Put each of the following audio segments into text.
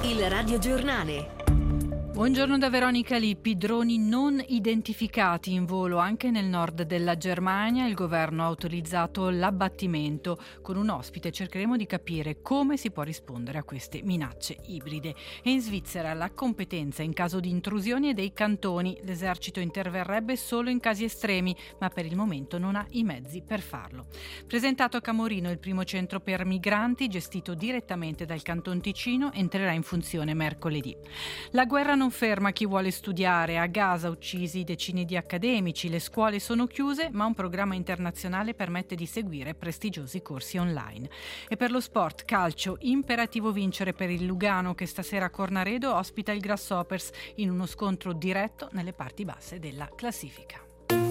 Il radiogiornale. Buongiorno da Veronica Lippi. Droni non identificati in volo anche nel nord della Germania. Il governo ha autorizzato l'abbattimento. Con un ospite cercheremo di capire come si può rispondere a queste minacce ibride. E in Svizzera la competenza in caso di intrusioni è dei cantoni. L'esercito interverrebbe solo in casi estremi, ma per il momento non ha i mezzi per farlo. Presentato a Camorino il primo centro per migranti, gestito direttamente dal Canton Ticino, entrerà in funzione mercoledì. La guerra non ferma chi vuole studiare. A Gaza uccisi decine di accademici, le scuole sono chiuse, ma un programma internazionale permette di seguire prestigiosi corsi online. E per lo sport, calcio, imperativo vincere per il Lugano che stasera a Cornaredo ospita il Grasshoppers in uno scontro diretto nelle parti basse della classifica.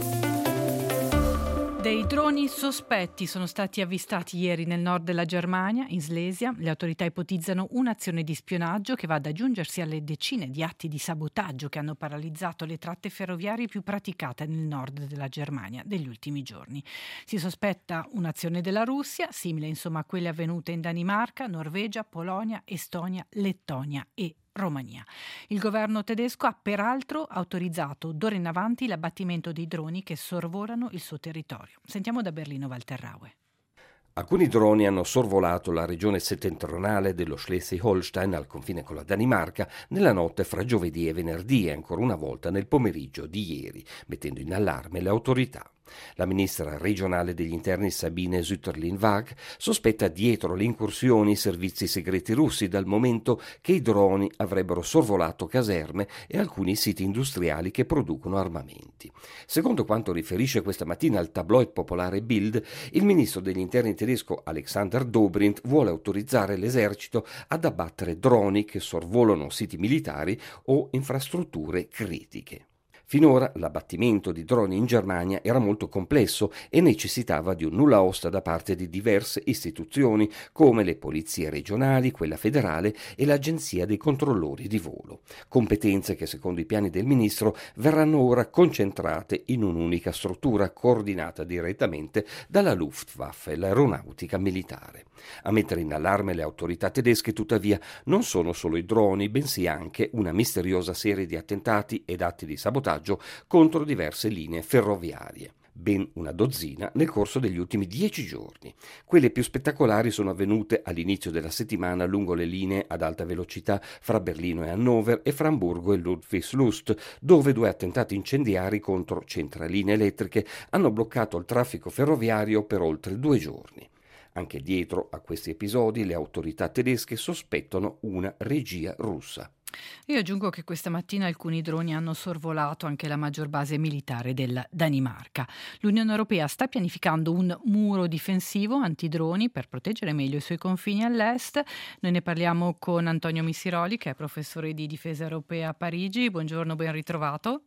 Dei droni sospetti sono stati avvistati ieri nel nord della Germania, in Slesia. Le autorità ipotizzano un'azione di spionaggio che va ad aggiungersi alle decine di atti di sabotaggio che hanno paralizzato le tratte ferroviarie più praticate nel nord della Germania degli ultimi giorni. Si sospetta un'azione della Russia, simile insomma a quelle avvenute in Danimarca, Norvegia, Polonia, Estonia, Lettonia e Romania. Il governo tedesco ha peraltro autorizzato d'ora in avanti l'abbattimento dei droni che sorvolano il suo territorio. Sentiamo da Berlino Walter Raue. Alcuni droni hanno sorvolato la regione settentrionale dello Schleswig-Holstein al confine con la Danimarca nella notte fra giovedì e venerdì e ancora una volta nel pomeriggio di ieri, mettendo in allarme le autorità. La ministra regionale degli interni Sabine Sütterlin-Waag sospetta dietro le incursioni i servizi segreti russi dal momento che i droni avrebbero sorvolato caserme e alcuni siti industriali che producono armamenti. Secondo quanto riferisce questa mattina il tabloid popolare Bild, il ministro degli interni tedesco Alexander Dobrindt vuole autorizzare l'esercito ad abbattere droni che sorvolano siti militari o infrastrutture critiche. Finora l'abbattimento di droni in Germania era molto complesso e necessitava di un nulla osta da parte di diverse istituzioni come le polizie regionali, quella federale e l'Agenzia dei controllori di volo. Competenze che secondo i piani del ministro verranno ora concentrate in un'unica struttura coordinata direttamente dalla Luftwaffe, l'aeronautica militare. A mettere in allarme le autorità tedesche tuttavia non sono solo i droni, bensì anche una misteriosa serie di attentati ed atti di sabotaggio contro diverse linee ferroviarie. Ben una dozzina nel corso degli ultimi 10 giorni. Quelle più spettacolari sono avvenute all'inizio della settimana lungo le linee ad alta velocità fra Berlino e Hannover e fra Amburgo e Ludwigslust, dove 2 attentati incendiari contro centraline elettriche hanno bloccato il traffico ferroviario per oltre 2 giorni. Anche dietro a questi episodi le autorità tedesche sospettano una regia russa. Io aggiungo che questa mattina alcuni droni hanno sorvolato anche la maggior base militare della Danimarca. L'Unione Europea sta pianificando un muro difensivo antidroni per proteggere meglio i suoi confini all'est. Noi ne parliamo con Antonio Missiroli, che è professore di difesa europea a Parigi. Buongiorno, ben ritrovato.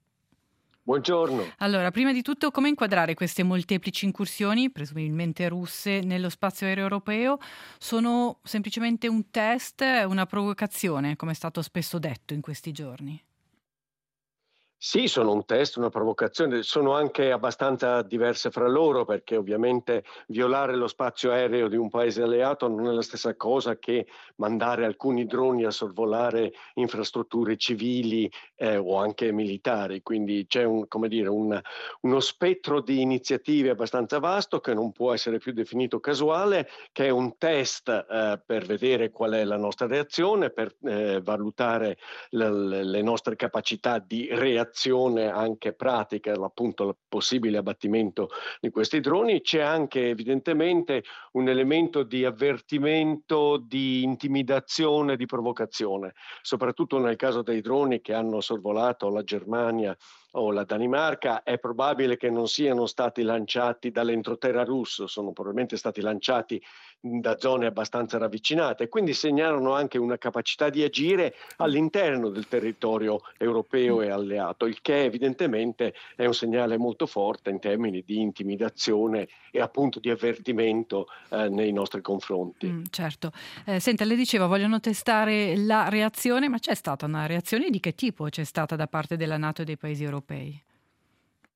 Buongiorno. Allora, prima di tutto, come inquadrare queste molteplici incursioni, presumibilmente russe, nello spazio aereo europeo? Sono semplicemente un test, una provocazione, come è stato spesso detto in questi giorni? Sì, sono un test, una provocazione, sono anche abbastanza diverse fra loro perché ovviamente violare lo spazio aereo di un paese alleato non è la stessa cosa che mandare alcuni droni a sorvolare infrastrutture civili o anche militari, quindi c'è uno spettro di iniziative abbastanza vasto che non può essere più definito casuale, che è un test per vedere qual è la nostra reazione, per valutare le nostre capacità di reazione anche pratica, appunto il possibile abbattimento di questi droni. C'è anche evidentemente un elemento di avvertimento, di intimidazione, di provocazione, soprattutto nel caso dei droni che hanno sorvolato la Germania o la Danimarca. È probabile che non siano stati lanciati dall'entroterra russo, sono probabilmente stati lanciati da zone abbastanza ravvicinate, quindi segnalano anche una capacità di agire all'interno del territorio europeo e alleato, il che evidentemente è un segnale molto forte in termini di intimidazione e appunto di avvertimento nei nostri confronti. Certo. Senta, le diceva, vogliono testare la reazione, ma c'è stata una reazione di che tipo c'è stata da parte della NATO e dei paesi europei?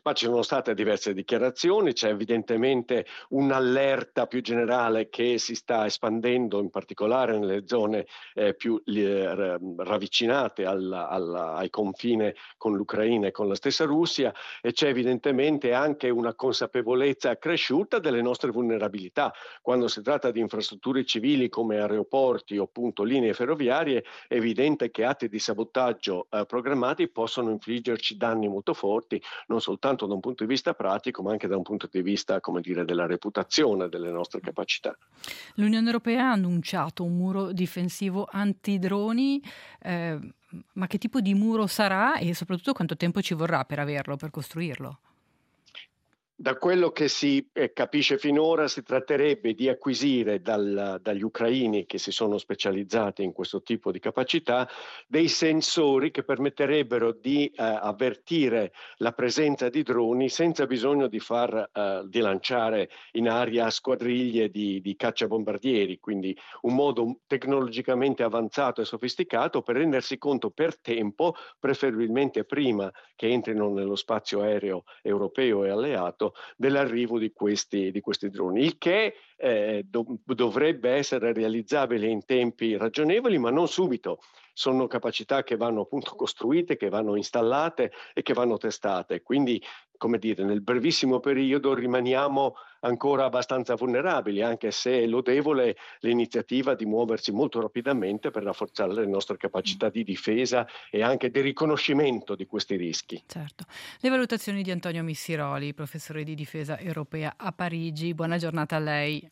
Ma ci sono state diverse dichiarazioni, c'è evidentemente un'allerta più generale che si sta espandendo, in particolare nelle zone più ravvicinate ai confini con l'Ucraina e con la stessa Russia, e c'è evidentemente anche una consapevolezza accresciuta delle nostre vulnerabilità. Quando si tratta di infrastrutture civili come aeroporti o appunto linee ferroviarie, è evidente che atti di sabotaggio programmati possono infliggerci danni molto forti, non soltanto da un punto di vista pratico, ma anche da un punto di vista, come dire, della reputazione delle nostre capacità. L'Unione Europea ha annunciato un muro difensivo antidroni, ma che tipo di muro sarà e soprattutto quanto tempo ci vorrà per averlo, per costruirlo? Da quello che si capisce finora, si tratterebbe di acquisire dagli ucraini che si sono specializzati in questo tipo di capacità dei sensori che permetterebbero di avvertire la presenza di droni senza bisogno di lanciare in aria squadriglie di cacciabombardieri, quindi un modo tecnologicamente avanzato e sofisticato per rendersi conto per tempo, preferibilmente prima che entrino nello spazio aereo europeo e alleato, dell'arrivo di questi droni, il che dovrebbe essere realizzabile in tempi ragionevoli, ma non subito. Sono capacità che vanno appunto costruite, che vanno installate e che vanno testate. Quindi, come dire, nel brevissimo periodo rimaniamo ancora abbastanza vulnerabili, anche se è lodevole l'iniziativa di muoversi molto rapidamente per rafforzare le nostre capacità di difesa e anche di riconoscimento di questi rischi. Certo. Le valutazioni di Antonio Missiroli, professore di difesa europea a Parigi. Buona giornata a lei.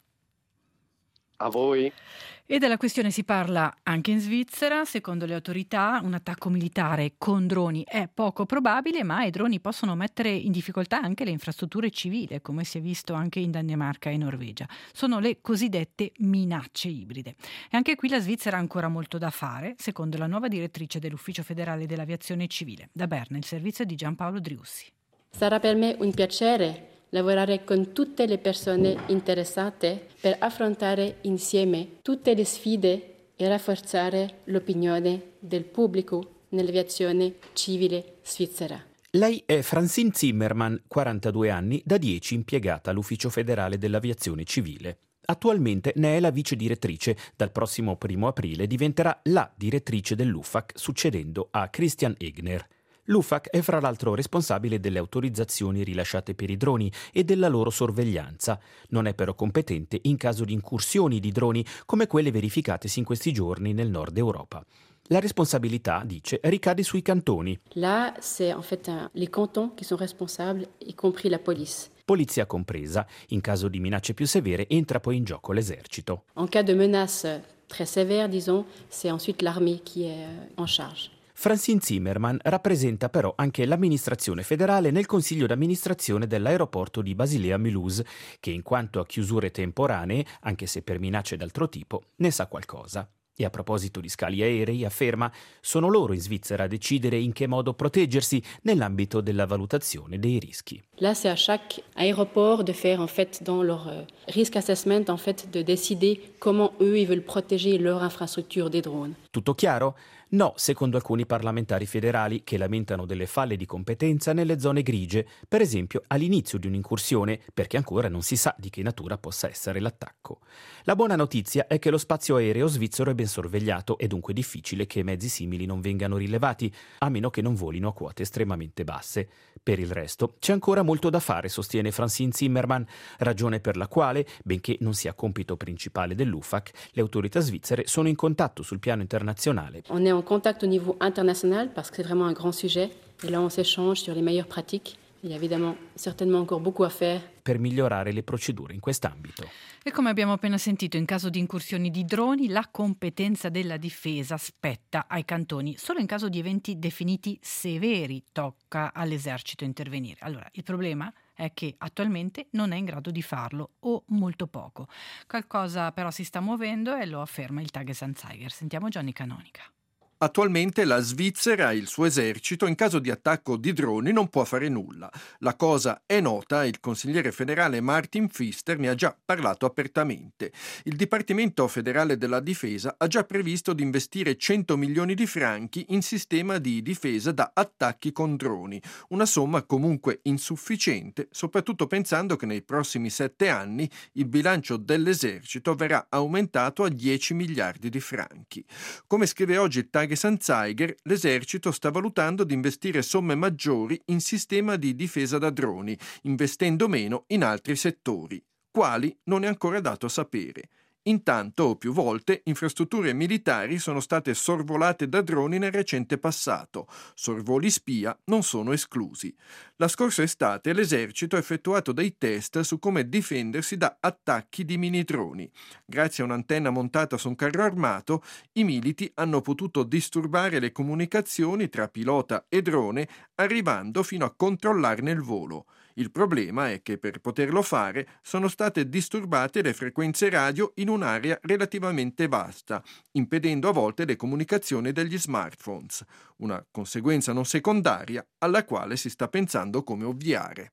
A voi. E della questione si parla anche in Svizzera. Secondo le autorità un attacco militare con droni è poco probabile, ma i droni possono mettere in difficoltà anche le infrastrutture civili, come si è visto anche in Danimarca e Norvegia. Sono le cosiddette minacce ibride. E anche qui la Svizzera ha ancora molto da fare, secondo la nuova direttrice dell'Ufficio federale dell'aviazione civile. Da Berna, il servizio di Giampaolo Driussi. Sarà per me un piacere lavorare con tutte le persone interessate per affrontare insieme tutte le sfide e rafforzare l'opinione del pubblico nell'aviazione civile svizzera. Lei è Francine Zimmermann, 42 anni, da 10 impiegata all'Ufficio federale dell'aviazione civile. Attualmente ne è la vice direttrice, dal prossimo 1 aprile diventerà la direttrice dell'UFAC, succedendo a Christian Egner. L'UFAC è fra l'altro responsabile delle autorizzazioni rilasciate per i droni e della loro sorveglianza. Non è però competente in caso di incursioni di droni come quelle verificatesi in questi giorni nel nord Europa. La responsabilità, dice, ricade sui cantoni. Là, c'est en fait les cantons qui sont responsables, y compris la police. Polizia compresa. In caso di minacce più severe entra poi in gioco l'esercito. En cas de menace très sévère, disons, c'est ensuite l'armée qui est en charge. Francine Zimmermann rappresenta però anche l'amministrazione federale nel consiglio d'amministrazione dell'aeroporto di Basilea-Mulhouse, che in quanto a chiusure temporanee, anche se per minacce d'altro tipo, ne sa qualcosa. E a proposito di scali aerei, afferma, sono loro in Svizzera a decidere in che modo proteggersi nell'ambito della valutazione dei rischi. Là, c'est à chaque aéroport de faire en fait dans leur risk assessment en fait de décider comment eux ils veulent protéger leur infrastructure des drones. Tutto chiaro? No, secondo alcuni parlamentari federali che lamentano delle falle di competenza nelle zone grigie, per esempio all'inizio di un'incursione, perché ancora non si sa di che natura possa essere l'attacco. La buona notizia è che lo spazio aereo svizzero è ben sorvegliato e dunque difficile che mezzi simili non vengano rilevati, a meno che non volino a quote estremamente basse. Per il resto c'è ancora molto da fare, sostiene Francine Zimmermann, ragione per la quale, benché non sia compito principale dell'UFAC, le autorità svizzere sono in contatto sul piano internazionale. On est en contact au niveau international parce que c'est vraiment un grand sujet et là on s'échange sur les meilleures pratiques. Il y a évidemment certainement encore beaucoup à faire per migliorare le procedure in quest'ambito. E come abbiamo appena sentito, in caso di incursioni di droni, la competenza della difesa spetta ai cantoni. Solo in caso di eventi definiti severi tocca all'esercito intervenire. Allora, il problema è che attualmente non è in grado di farlo o molto poco. Qualcosa però si sta muovendo e lo afferma il Tages-Anzeiger. Sentiamo Gianni Canonica. Attualmente la Svizzera e il suo esercito in caso di attacco di droni non può fare nulla. La cosa è nota e il consigliere federale Martin Pfister ne ha già parlato apertamente. Il Dipartimento federale della difesa ha già previsto di investire 100 milioni di franchi in sistema di difesa da attacchi con droni, una somma comunque insufficiente, soprattutto pensando che nei prossimi 7 anni il bilancio dell'esercito verrà aumentato a 10 miliardi di franchi. Come scrive oggi il Tagesanzeiger, l'esercito sta valutando di investire somme maggiori in sistema di difesa da droni, investendo meno in altri settori. Quali non è ancora dato sapere. Intanto, più volte, infrastrutture militari sono state sorvolate da droni nel recente passato. Sorvoli spia non sono esclusi. La scorsa estate l'esercito ha effettuato dei test su come difendersi da attacchi di mini droni. Grazie a un'antenna montata su un carro armato, i militi hanno potuto disturbare le comunicazioni tra pilota e drone, arrivando fino a controllarne il volo. Il problema è che per poterlo fare sono state disturbate le frequenze radio in un'area relativamente vasta, impedendo a volte le comunicazioni degli smartphones, una conseguenza non secondaria alla quale si sta pensando come ovviare.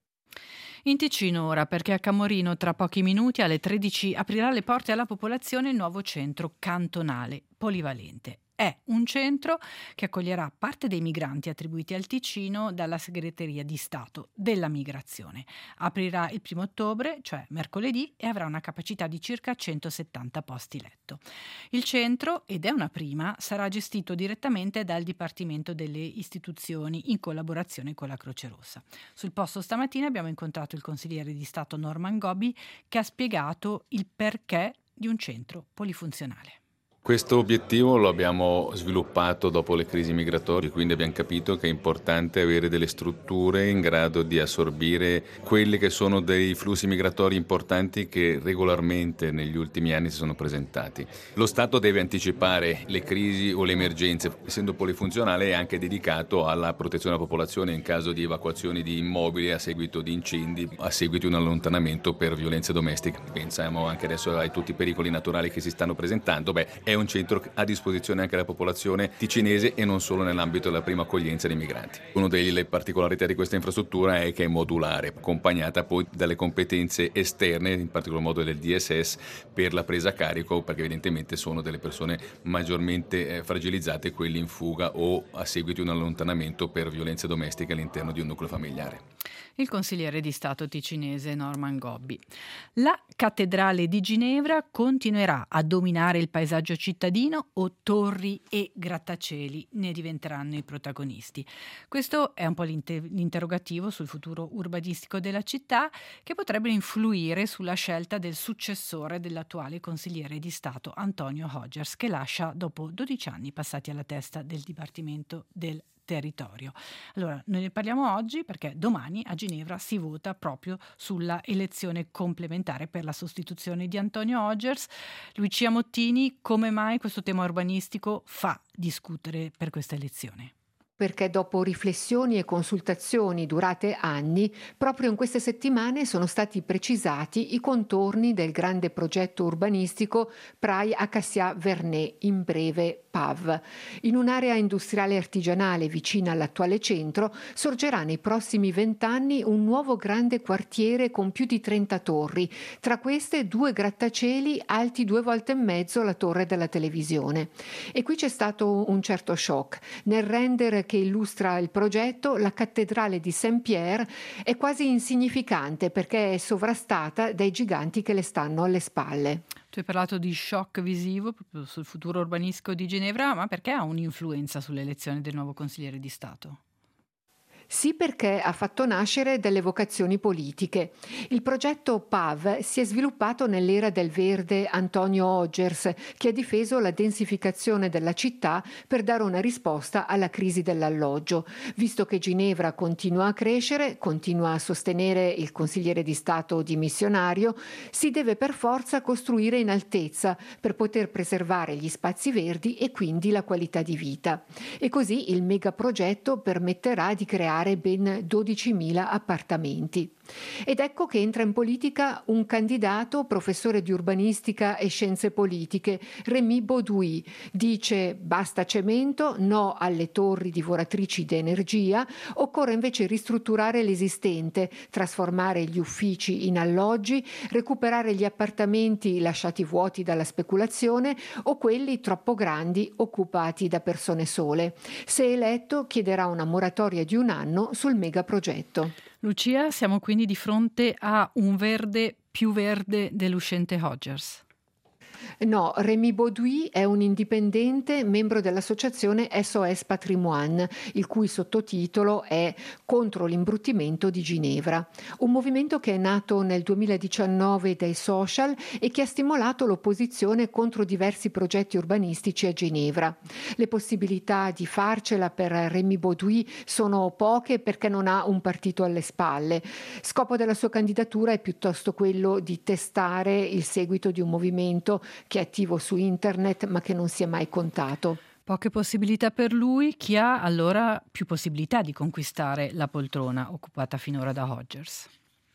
In Ticino ora, perché a Camorino tra pochi minuti alle 13 aprirà le porte alla popolazione il nuovo centro cantonale polivalente. È un centro che accoglierà parte dei migranti attribuiti al Ticino dalla Segreteria di Stato della Migrazione. Aprirà il 1 ottobre, cioè mercoledì, e avrà una capacità di circa 170 posti letto. Il centro, ed è una prima, sarà gestito direttamente dal Dipartimento delle Istituzioni in collaborazione con la Croce Rossa. Sul posto stamattina abbiamo incontrato il consigliere di Stato Norman Gobbi, che ha spiegato il perché di un centro polifunzionale. Questo obiettivo lo abbiamo sviluppato dopo le crisi migratorie, quindi abbiamo capito che è importante avere delle strutture in grado di assorbire quelli che sono dei flussi migratori importanti che regolarmente negli ultimi anni si sono presentati. Lo Stato deve anticipare le crisi o le emergenze, essendo polifunzionale è anche dedicato alla protezione della popolazione in caso di evacuazioni di immobili a seguito di incendi, a seguito di un allontanamento per violenze domestiche. Pensiamo anche adesso ai tutti i pericoli naturali che si stanno presentando. È un centro a disposizione anche della popolazione ticinese e non solo nell'ambito della prima accoglienza dei migranti. Una delle particolarità di questa infrastruttura è che è modulare, accompagnata poi dalle competenze esterne, in particolar modo del DSS, per la presa a carico, perché evidentemente sono delle persone maggiormente fragilizzate, quelli in fuga o a seguito di un allontanamento per violenze domestiche all'interno di un nucleo familiare. Il consigliere di Stato ticinese Norman Gobbi. La cattedrale di Ginevra continuerà a dominare il paesaggio cittadino o torri e grattacieli ne diventeranno i protagonisti? Questo è un po' l'interrogativo sul futuro urbanistico della città, che potrebbe influire sulla scelta del successore dell'attuale consigliere di Stato Antonio Rogers, che lascia dopo 12 anni passati alla testa del Dipartimento del Territorio. Allora, noi ne parliamo oggi perché domani a Ginevra si vota proprio sulla elezione complementare per la sostituzione di Antonio Rogers. Lucia Mottini, come mai questo tema urbanistico fa discutere per questa elezione? Perché dopo riflessioni e consultazioni durate anni, proprio in queste settimane sono stati precisati i contorni del grande progetto urbanistico Praille Acacias-Vernets, in breve PAV. In un'area industriale artigianale vicina all'attuale centro sorgerà nei prossimi 20 anni un nuovo grande quartiere con più di 30 torri, tra queste 2 grattacieli alti 2 volte e mezzo la torre della televisione. E qui c'è stato un certo shock. Nel render che illustra il progetto, la cattedrale di Saint-Pierre è quasi insignificante perché è sovrastata dai giganti che le stanno alle spalle. Tu hai parlato di shock visivo proprio sul futuro urbanistico di Ginevra, ma perché ha un'influenza sull'elezione del nuovo consigliere di Stato? Sì, perché ha fatto nascere delle vocazioni politiche. Il progetto PAV si è sviluppato nell'era del verde Antonio Rogers, che ha difeso la densificazione della città per dare una risposta alla crisi dell'alloggio. Visto che Ginevra continua a crescere, continua a sostenere il consigliere di Stato dimissionario, si deve per forza costruire in altezza per poter preservare gli spazi verdi e quindi la qualità di vita. E così il megaprogetto permetterà di creare creare ben 12.000 appartamenti. Ed ecco che entra in politica un candidato, professore di urbanistica e scienze politiche, Rémy Bauduit. Dice basta cemento, no alle torri divoratrici di energia, occorre invece ristrutturare l'esistente, trasformare gli uffici in alloggi, recuperare gli appartamenti lasciati vuoti dalla speculazione o quelli troppo grandi occupati da persone sole. Se eletto chiederà una moratoria di 1 anno sul megaprogetto. Lucia, siamo quindi di fronte a un verde più verde dell'uscente Hodgers. No, Rémy Bauduit è un indipendente membro dell'associazione SOS Patrimoine, il cui sottotitolo è Contro l'imbruttimento di Ginevra, un movimento che è nato nel 2019 dai social e che ha stimolato l'opposizione contro diversi progetti urbanistici a Ginevra. Le possibilità di farcela per Rémy Bauduit sono poche perché non ha un partito alle spalle. Scopo della sua candidatura è piuttosto quello di testare il seguito di un movimento che è attivo su internet ma che non si è mai contato. Poche possibilità per lui, chi ha allora più possibilità di conquistare la poltrona occupata finora da Hodgers?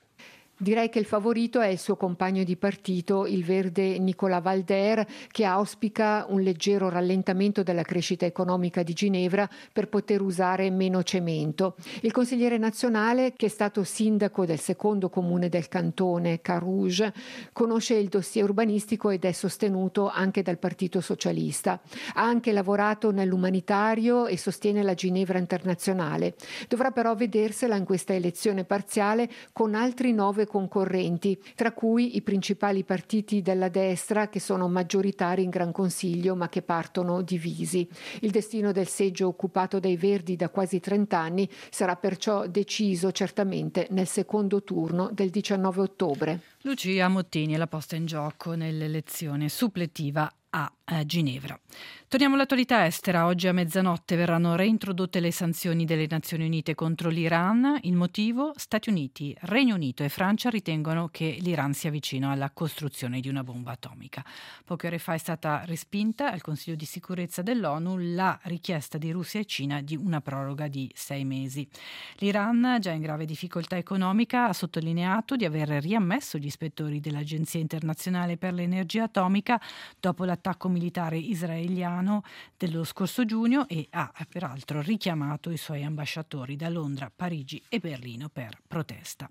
Direi che il favorito è il suo compagno di partito, il verde Nicolas Valder, che auspica un leggero rallentamento della crescita economica di Ginevra per poter usare meno cemento. Il consigliere nazionale, che è stato sindaco del secondo comune del cantone, Carouge, conosce il dossier urbanistico ed è sostenuto anche dal Partito Socialista. Ha anche lavorato nell'umanitario e sostiene la Ginevra internazionale. Dovrà però vedersela in questa elezione parziale con altri 9 concorrenti, tra cui i principali partiti della destra che sono maggioritari in Gran Consiglio ma che partono divisi. Il destino del seggio occupato dai Verdi da quasi 30 anni sarà perciò deciso certamente nel secondo turno del 19 ottobre. Lucia Mottini è la posta in gioco nell'elezione suppletiva a Ginevra. Torniamo all'attualità estera. Oggi a mezzanotte verranno reintrodotte le sanzioni delle Nazioni Unite contro l'Iran. Il motivo? Stati Uniti, Regno Unito e Francia ritengono che l'Iran sia vicino alla costruzione di una bomba atomica. Poche ore fa è stata respinta al Consiglio di sicurezza dell'ONU la richiesta di Russia e Cina di una proroga di 6 mesi. L'Iran, già in grave difficoltà economica, ha sottolineato di aver riammesso gli ispettori dell'Agenzia internazionale per l'energia atomica dopo l'attacco militare israeliano dello scorso giugno e ha peraltro richiamato i suoi ambasciatori da Londra, Parigi e Berlino per protesta.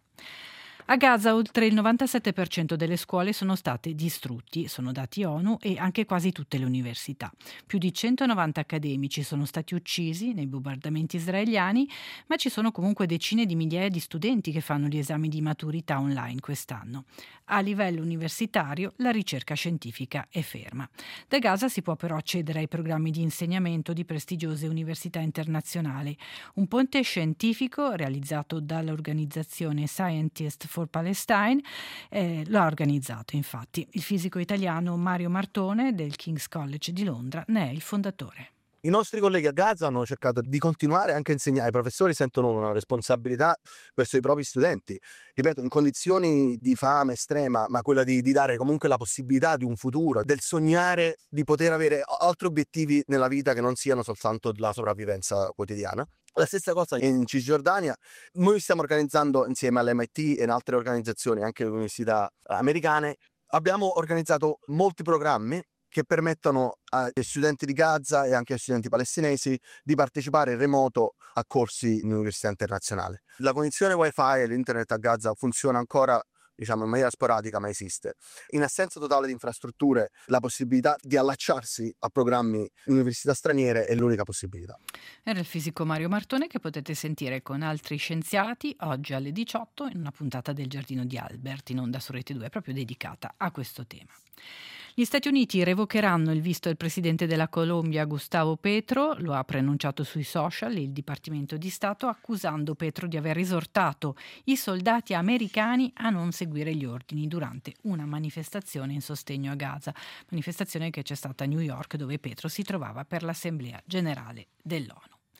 A Gaza oltre il 97% delle scuole sono state distrutti, sono dati ONU, e anche quasi tutte le università. Più di 190 accademici sono stati uccisi nei bombardamenti israeliani, ma ci sono comunque decine di migliaia di studenti che fanno gli esami di maturità online quest'anno. A livello universitario la ricerca scientifica è ferma. Da Gaza si può però accedere ai programmi di insegnamento di prestigiose università internazionali. Un ponte scientifico realizzato dall'organizzazione Scientists for Palestine lo ha organizzato infatti. Il fisico italiano Mario Martone del King's College di Londra ne è il fondatore. I nostri colleghi a Gaza hanno cercato di continuare anche a insegnare. I professori sentono una responsabilità verso i propri studenti, ripeto, in condizioni di fame estrema, ma quella di dare comunque la possibilità di un futuro, del sognare di poter avere altri obiettivi nella vita che non siano soltanto la sopravvivenza quotidiana. La stessa cosa in Cisgiordania. Noi stiamo organizzando insieme all'MIT e in altre organizzazioni, anche le università americane, abbiamo organizzato molti programmi che permettono agli studenti di Gaza e anche agli studenti palestinesi di partecipare in remoto a corsi in università internazionali. La connessione wifi e l'internet a Gaza funziona ancora in maniera sporadica, ma esiste. In assenza totale di infrastrutture, la possibilità di allacciarsi a programmi in università straniere è l'unica possibilità. Era il fisico Mario Martone, che potete sentire con altri scienziati oggi alle 18 in una puntata del Giardino di Albert in onda su Rete 2, proprio dedicata a questo tema. Gli Stati Uniti revocheranno il visto del presidente della Colombia Gustavo Petro, lo ha preannunciato sui social il Dipartimento di Stato, accusando Petro di aver esortato i soldati americani a non seguire gli ordini durante una manifestazione in sostegno a Gaza, manifestazione che c'è stata a New York, dove Petro si trovava per l'Assemblea Generale dell'ONU.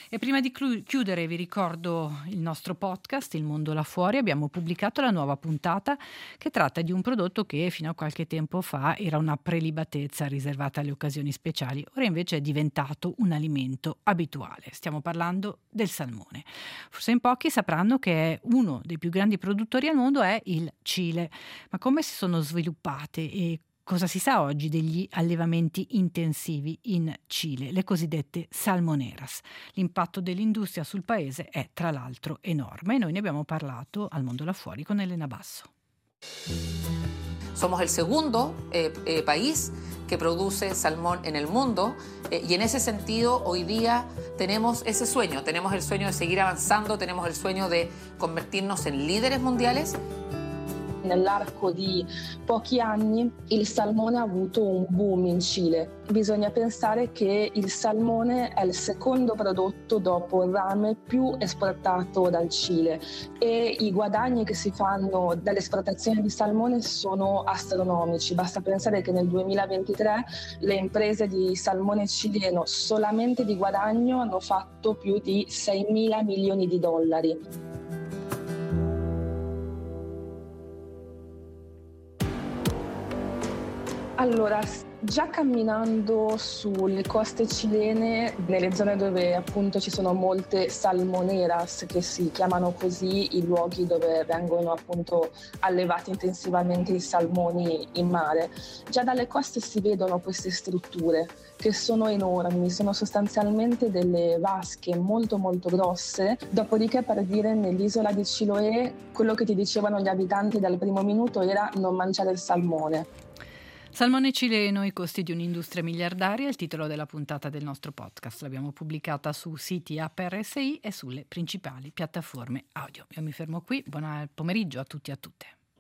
E prima di chiudere vi ricordo il nostro podcast Il Mondo là fuori. Abbiamo pubblicato la nuova puntata che tratta di un prodotto che fino a qualche tempo fa era una prelibatezza riservata alle occasioni speciali, ora invece è diventato un alimento abituale. Stiamo parlando del salmone. Forse in pochi sapranno che uno dei più grandi produttori al mondo è il Cile. Ma come si sono sviluppate e cosa si sa oggi degli allevamenti intensivi in Cile, le cosiddette salmoneras? L'impatto dell'industria sul paese è tra l'altro enorme e noi ne abbiamo parlato al Mondo là fuori con Elena Basso. Somos el segundo país que produce salmón en el mundo y en ese sentido hoy día tenemos ese sueño, tenemos el sueño de seguir avanzando, tenemos el sueño de convertirnos en líderes mundiales. Nell'arco di pochi anni il salmone ha avuto un boom in Cile. Bisogna pensare che il salmone è il secondo prodotto dopo il rame più esportato dal Cile e i guadagni che si fanno dall'esportazione di salmone sono astronomici. Basta pensare che nel 2023 le imprese di salmone cileno solamente di guadagno hanno fatto più di 6.000 milioni di dollari. Allora, già camminando sulle coste cilene, nelle zone dove appunto ci sono molte salmoneras, che si chiamano così i luoghi dove vengono appunto allevati intensivamente i salmoni in mare, già dalle coste si vedono queste strutture che sono enormi, sono sostanzialmente delle vasche molto molto grosse. Dopodiché, per dire, nell'isola di Chiloé quello che ti dicevano gli abitanti dal primo minuto era non mangiare il salmone. Salmone cileno, i costi di un'industria miliardaria, è il titolo della puntata del nostro podcast. L'abbiamo pubblicata su siti app RSI e sulle principali piattaforme audio. Io mi fermo qui, buon pomeriggio a tutti e a tutte.